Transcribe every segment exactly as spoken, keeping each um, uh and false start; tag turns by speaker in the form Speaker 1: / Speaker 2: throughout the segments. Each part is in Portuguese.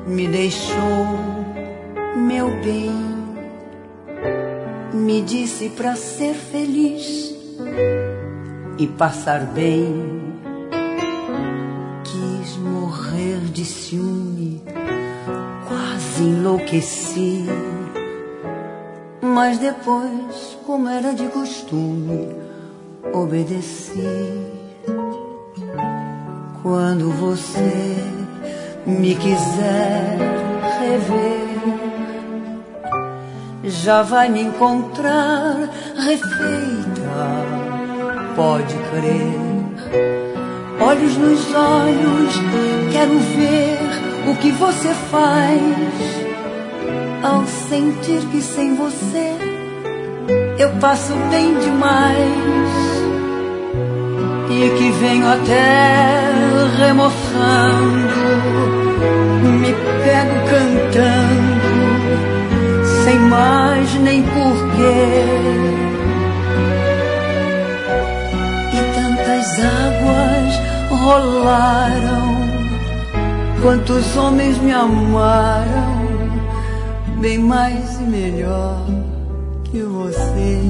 Speaker 1: me deixou, meu bem, me disse pra ser feliz e passar bem. Quis morrer de ciúme, quase enlouqueci, mas depois, como era de costume, obedeci. Quando você me quiser rever, já vai me encontrar refeita, pode crer. Olhos nos olhos, quero ver o que você faz ao sentir que sem você eu passo bem demais, e que venho até remoçando, me pego cantando, sem mais nem porquê. E tantas águas rolaram, quantos homens me amaram, bem mais e melhor que você.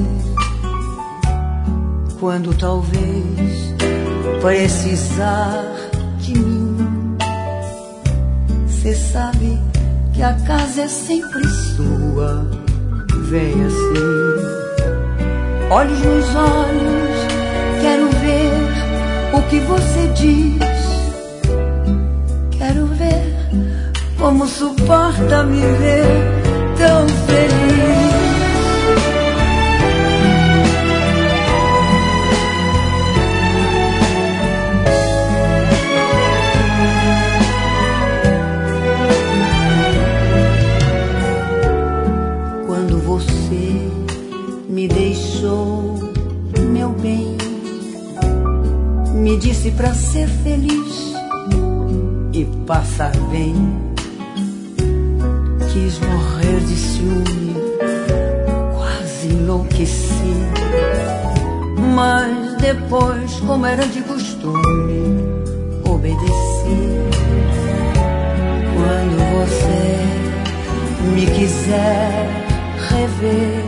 Speaker 1: Quando talvez precisar de mim, cê sabe que a casa é sempre sua, vem assim. Olhos nos olhos, quero ver o que você diz, quero ver como suporta me ver tão feliz. Quando você me deixou, meu bem, me disse pra ser feliz e passar bem. Quis morrer de ciúme, quase enlouqueci, mas depois, como era de costume, obedeci. Quando você me quiser rever,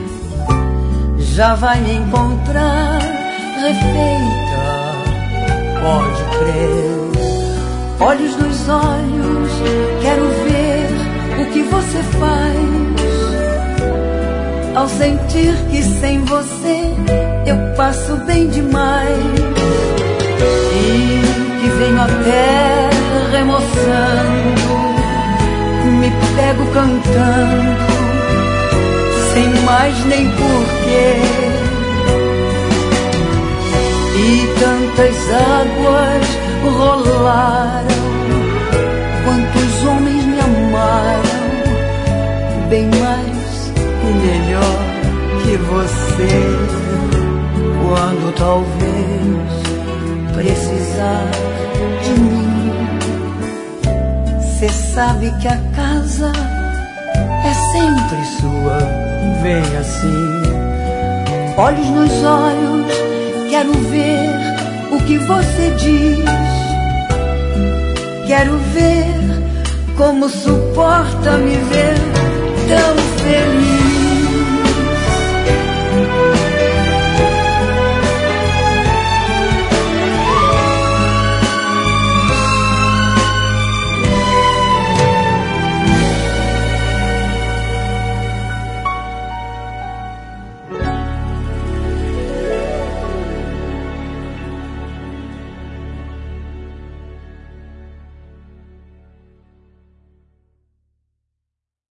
Speaker 1: já vai me encontrar refeita, pode crer. Olhos nos olhos, quero ver o que você faz ao sentir que sem você eu passo bem demais, e que venho até remoçando, me pego cantando, sem mais nem porquê. E tantas águas rolaram, quantos homens me amaram, bem mais e melhor que você. Quando talvez precisar de mim, cê sabe que a casa é sempre sua, vem assim. Olhos nos olhos, quero ver o que você diz, quero ver como suporta me ver tão feliz.